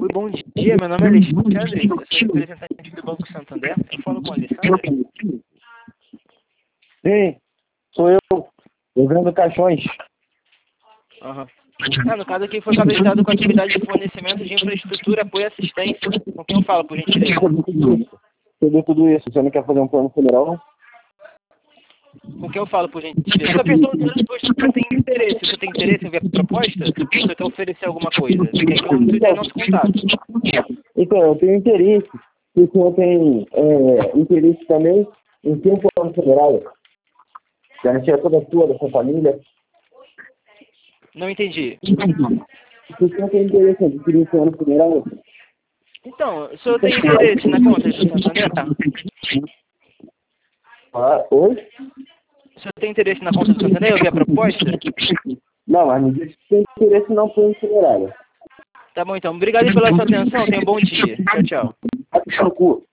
bom dia. Meu nome é Alexandre, eu sou representante do Banco Santander. Eu falo com o Alexandre. Sim, sou eu vendo caixões. Aham. No caso aqui foi cadastrado com a atividade de fornecimento de infraestrutura, apoio e assistência. Com quem eu falo, por gentileza? Sobre tudo isso, você não quer fazer um plano funeral, não? Com quem eu falo, por gentileza? Só perguntando depois se você tem interesse. Se você tem interesse em ver a proposta, ou você quer oferecer alguma coisa? Você quer que eu te dê nosso contato? Então, eu tenho interesse. Se o senhor tem interesse também em ter um plano funeral, garantir toda a sua, da sua família. Não entendi. Se o senhor tem interesse em adquirir um plano funeral, Então, o senhor tem interesse na conta do Santander? oi? O senhor tem interesse na conta do Santander? Eu vi a proposta? Não, mas não diz que tem interesse não plano funerário. Tá bom, então. Obrigado pela sua atenção. Tenha um bom dia. Tchau, tchau. Vai puxar o cu.